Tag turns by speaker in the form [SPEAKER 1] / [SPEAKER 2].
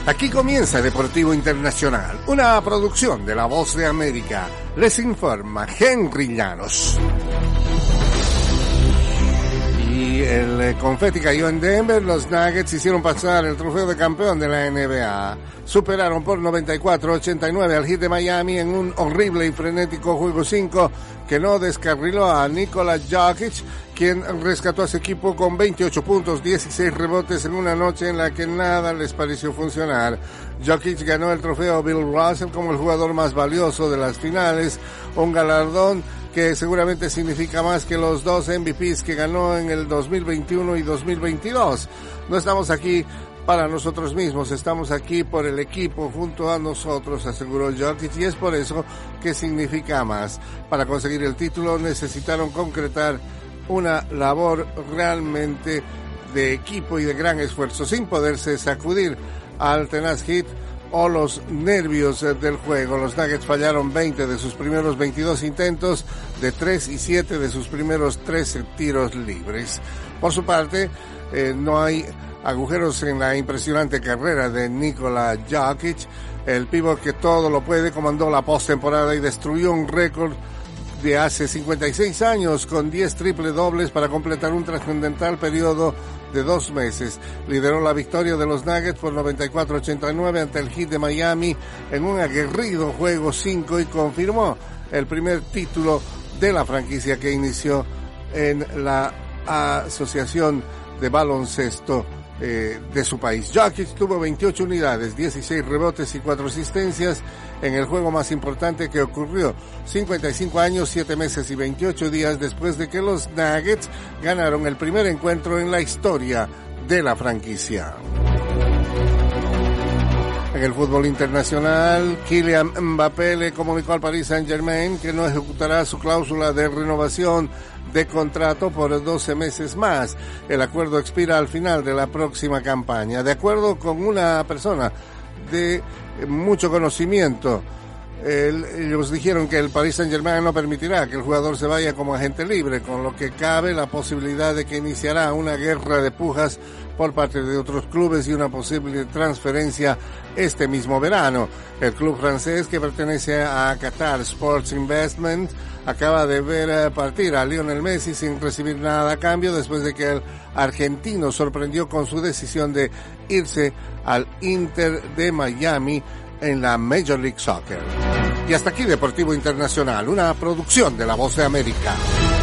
[SPEAKER 1] Aquí comienza Deportivo Internacional, una producción de La Voz de América. Les informa Henry Llanos. Y el confeti cayó en Denver. Los Nuggets hicieron pasar el trofeo de campeón de la NBA. Superaron por 94-89 al Heat de Miami en un horrible y frenético juego 5 que no descarriló a Nikola Jokic, quien rescató a su equipo con 28 puntos, 16 rebotes en una noche en la que nada les pareció funcionar. Jokic ganó el trofeo Bill Russell como el jugador más valioso de las finales, un galardón que seguramente significa más que los 2 MVPs que ganó en el 2021 y 2022. No estamos aquí para nosotros mismos, estamos aquí por el equipo junto a nosotros, aseguró Jokic, y es por eso que significa más. Para conseguir el título necesitaron concretar una labor realmente de equipo y de gran esfuerzo, sin poderse sacudir al tenaz Heat o los nervios del juego. Los Nuggets fallaron 20 de sus primeros 22 intentos de 3 y 7 de sus primeros 13 tiros libres. Por su parte, no hay agujeros en la impresionante carrera de Nikola Jokic. El pívot que todo lo puede comandó la postemporada y destruyó un récord de hace 56 años con 10 triple dobles para completar un trascendental periodo de 2 meses. Lideró la victoria de los Nuggets por 94-89 ante el Heat de Miami en un aguerrido juego 5 y confirmó el primer título de la franquicia que inició en la Asociación de Baloncesto de su país. Jokic tuvo 28 unidades, 16 rebotes y 4 asistencias en el juego más importante que ocurrió 55 años, 7 meses y 28 días después de que los Nuggets ganaron el primer encuentro en la historia de la franquicia. En el fútbol internacional, Kylian Mbappé le comunicó al Paris Saint-Germain que no ejecutará su cláusula de renovación de contrato por 12 meses más. El acuerdo expira al final de la próxima campaña. De acuerdo con una persona de mucho conocimiento, ellos dijeron que el Paris Saint-Germain no permitirá que el jugador se vaya como agente libre, con lo que cabe la posibilidad de que iniciará una guerra de pujas por parte de otros clubes y una posible transferencia este mismo verano. El club francés, que pertenece a Qatar Sports Investment, acaba de ver partir a Lionel Messi sin recibir nada a cambio después de que el argentino sorprendió con su decisión de irse al Inter de Miami en la Major League Soccer. Y hasta aquí Deportivo Internacional, una producción de La Voz de América.